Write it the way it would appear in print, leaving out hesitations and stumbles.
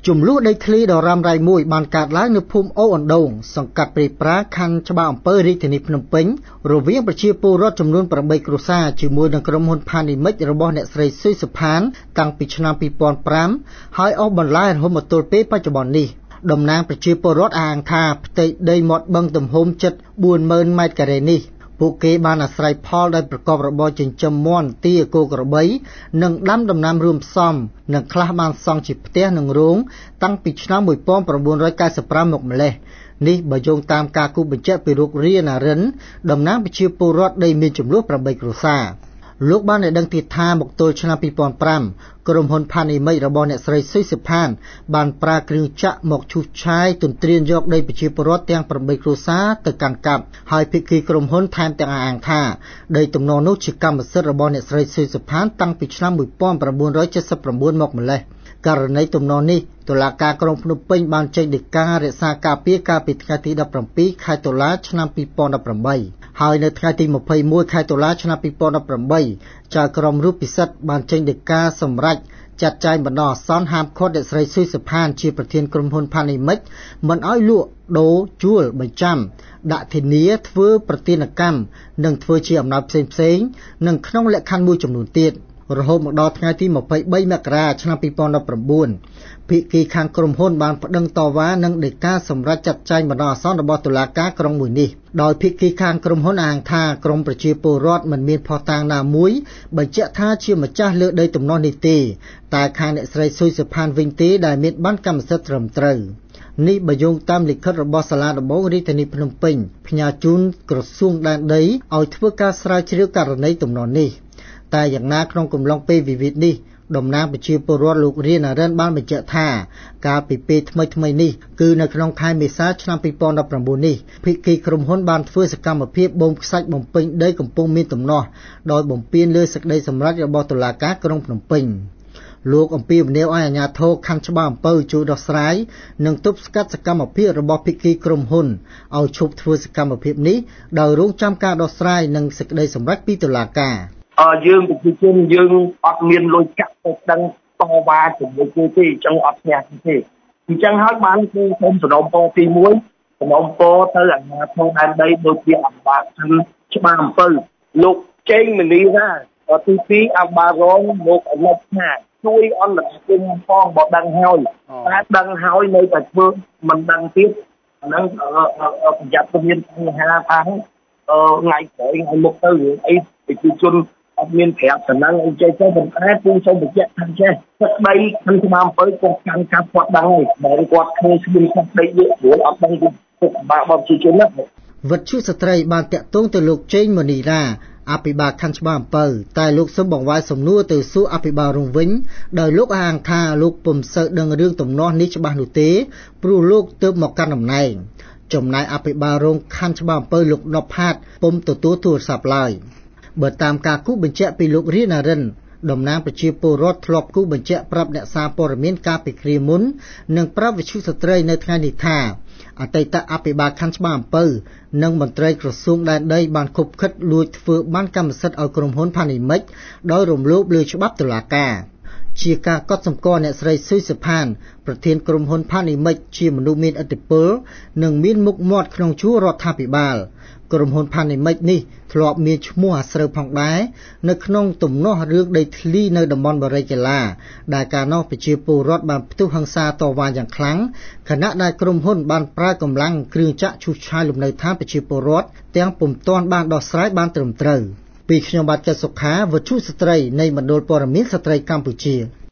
ជំលុះដីធ្លីដ៏រ៉ាំរ៉ៃមួយបានកើតឡើងនៅភូមិអូអណ្ដូងសង្កាត់ព្រៃប្រាខណ្ឌច្បារអំពើរាជធានីភ្នំពេញរវាងប្រជាពលរដ្ឋចំនួន8គ្រួសារជាមួយនឹងក្រុមហ៊ុនផានីមិចរបស់អ្នកស្រីស៊ុយសុផានតាំងពីឆ្នាំ2005ហើយអស់បន្លាយរហូតមកទល់ពេលបច្ចុប្បន្ននេះតំណាងប្រជាពលរដ្ឋអាងថាផ្ទៃដីមាត់បឹងទំហំជិត 40,000 ម៉ែត្រការ៉េនេះពួកគេបានអាស្រ័យផលដោយប្រកបរបរចិញ្ចឹមមាន់ទាគោក្របីនិងដាំដំណាំរួមផ្សំនិងខ្លះបានសង់ជាផ្ទះនិងរោងតាំងពីឆ្នាំ1995មកម្លេះនេះបើយោងតាមការគូបញ្ជាក់ពីលោករាណារិនតំណាងប្រជាពលរដ្ឋដីមានចំនួន8គ្រួសារលោកបានឲ្យដឹងទៀតថាមកទល់ឆ្នាំ2005ក្រុមហ៊ុនផានីមិចរបស់អ្នកស្រីស៊ុយសុផានបានប្រើគ្រឿងចាក់មកឈូសឆាយទន្ទ្រានយកដីប្រជាពលរដ្ឋទាំង8គ្រួសារទៅកាន់កាប់ហើយភាគីក្រុមហ៊ុនថែមទាំងអះអាងថាដីទំនងនោះជាកម្មសិទ្ធិរបស់អ្នកស្រីស៊ុយសុផានតាំងពីឆ្នាំ1979មកម្លេះករណីទំនងនេះតុលាការក្រុងភ្នំពេញបានចេញដីការក្សាការពារកាលពីថ្ងៃទី17ខែតុលាឆ្នាំ2018ហើយនៅថ្ងៃទី21ខែតុលាឆ្នាំ2018ចៅក្រមរូបពិសិដ្ឋបានចេញដីកាសម្រេចចាត់ចែងបណ្ដោះអាសន្នហាមឃាត់អ្នកស្រីស៊ុយសុផានជាប្រធានក្រុមហ៊ុនផានីមិចមិនឲ្យលក់ដូរជួលបញ្ចាំដាក់ធានាធ្វើប្រតិណកម្មនិងធ្វើជាអំណោយផ្សេងៗនិងក្នុងលក្ខខណ្ឌមួយចំនួនទៀតរហូតមកដល់ថ្ងៃទី23មករាឆ្នាំ2019ភាគីខាងក្រុមហ៊ុនបានប្តឹងតវ៉ានឹងដីកាសម្រាប់ចាត់ចែងបណ្ដោះអាសន្នរបស់តុលាការក្រុងមួយនេះដោយភាគីខាងក្រុមហ៊ុនអាងថាក្រមប្រជាពលរដ្ឋមិនមានភស្តុតាងណាមួយបញ្ជាក់ថាជាម្ចាស់លើដីទំនាស់នេះទេតែខាងអ្នកស្រីស៊ុយសុផានវិញទេដែលមានប័ណ្ណកម្មសិទ្ធិត្រឹមត្រូវនេះបើយោងតាមលិខិតរបស់សាលាដំបងរាជធានីភ្នំពេញផ្ញើជូនក្រសួងដែនដីឲ្យធ្វើការស្រាវជ្រាវករណីទំនាស់នេះតែយ៉ាងណាក្នុងកំឡុងពេលវិវាទនេះតំណាងប្រជាពលរដ្ឋលោករាណារិនបានបញ្ជាក់ថាកាលពីពេលថ្មីនេះគឺនៅក្នុងខែមេសាឆ្នាំ2019នេះភាគីក្រុមហ៊ុនបានធ្វើសកម្មភាពបូមខ្សាច់បំពេញដីកំពុងមានទំនាស់ដោយបំពានលើសេចក្តីសម្រេចរបស់តុលាការក្រុងភ្នំពេញលោកអំពីវនាវឲ្យអាជ្ញាធរខណ្ឌច្បារអំពៅជួយដោះស្រាយនិងទប់ស្កាត់សកម្មភាពរបស់ភាគីក្រុមហ៊ុនឲ្យឈប់ធ្វើសកម្មភាពនេះដោយរងចាំការដោះស្រាយនិងសេចក្តីសម្រេចពីតុលាការយើងប្រជាជនយើងអត់មានលុយកាក់ទៅដឹងតវ៉ាជាមួយគេទេអញ្ចឹងអត់ស្ទះទេអញ្ចឹងហើយបានគឺខ្ញុំសំណូមពរទី1សំណូមពរទៅអាជ្ញាធរដែនដីដូចជាអបាខណ្ឌច្បារអំពៅលោកចេងមនីណាទី2អបារងលោកអនុថាជួយអន្តរាគមន៍ផងបើដឹងហើយតែដឹងហើយនៅតែធ្វើមិនដឹងទៀតហ្នឹងប្រយ័ត្នទៅមានបញ្ហាផងថ្ងៃក្រោយថ្ងៃមុខទៅរឿងអីប្រជាជនអត់មានប្រាប់តំណែងអីចេះទៅប៉ុន្តែពូសូមបញ្ជាក់ថាចេះទឹកដីខាងច្បារអំពើគាត់កាន់កាប់គាត់ដឹងហើយបើគាត់ឃើញស្មានទឹកដីយកព្រោះអត់ដឹងពីទុកបាក់របស់ប្រជាជនណាវិទ្យុស្ត្រីបានតាក់ទងទៅលោកចេងមនីរាអភិបាលខណ្ឌច្បារអំពៅតែលោកសូមបង្វែរសំណួរទៅសួរអភិបាលរងវិញដោយលោកអាងថាលោកពុំសូវដឹងរឿងទំនាស់នេះច្បាស់នោះទេព្រោះលោកទើបមកកាន់តំណែងចំណែកអភិបាលរងខណ្ឌច្បារអំពៅលោកណប់ផាតពុំទទួលទូរស័ព្ទឡើយបើតាមការគូបញ្ជាក់ពីលោករាណារិនតំណាងប្រជាពលរដ្ឋធ្លាប់គូបញ្ជាក់ប្រាប់អ្នកសារព័ត៌មានការពីគ្រាមុននិងប្រាប់វិទ្យុស្ត្រីនៅថ្ងៃនេះថាអតីតអភិបាលខណ្ឌច្បារអំពៅនិងមន្ត្រីក្រសួងដែនដីបានខុបខិតលួចធ្វើបានកម្មសិទ្ធិឲ្យក្រុមហ៊ុនផានីមិចដោយរំលោភលើច្បាប់តុលាការជាការកត់សម្គាល់អ្នកស្រីស៊ុយសុផានប្រធានក្រុមហ៊ុនផានីមិចជាមនុស្សមានឥទ្ធិពលនិងមានមុខមាត់ក្នុងជួររដ្ឋាភិបាលក្រុមហ៊ុនផានីមិចនេះធ្លាប់មានឈ្មោះអាស្រូវផងដែរនៅក្នុងទំនាស់រឿងដីធ្លីនៅតំបន់បរិយាកាឡាដែលកាលនោះប្រជាពលរដ្ឋបានផ្ទុះហិង្សាតវ៉ាយ៉ាងខ្លាំងខណៈដែលក្រុមហ៊ុនបានប្រើកម្លាំងគ្រឿងចាក់ឈូសឆាយលំនៅឋានប្រជាពលរដ្ឋទាំងពុំទាន់បានដោះស្រាយបានត្រឹមត្រូវពីខ្ញុំបាទកែសុខាវិទ្យុស្ត្រីនៃមណ្ឌលព័ត៌មានស្ត្រីកម្ពុជា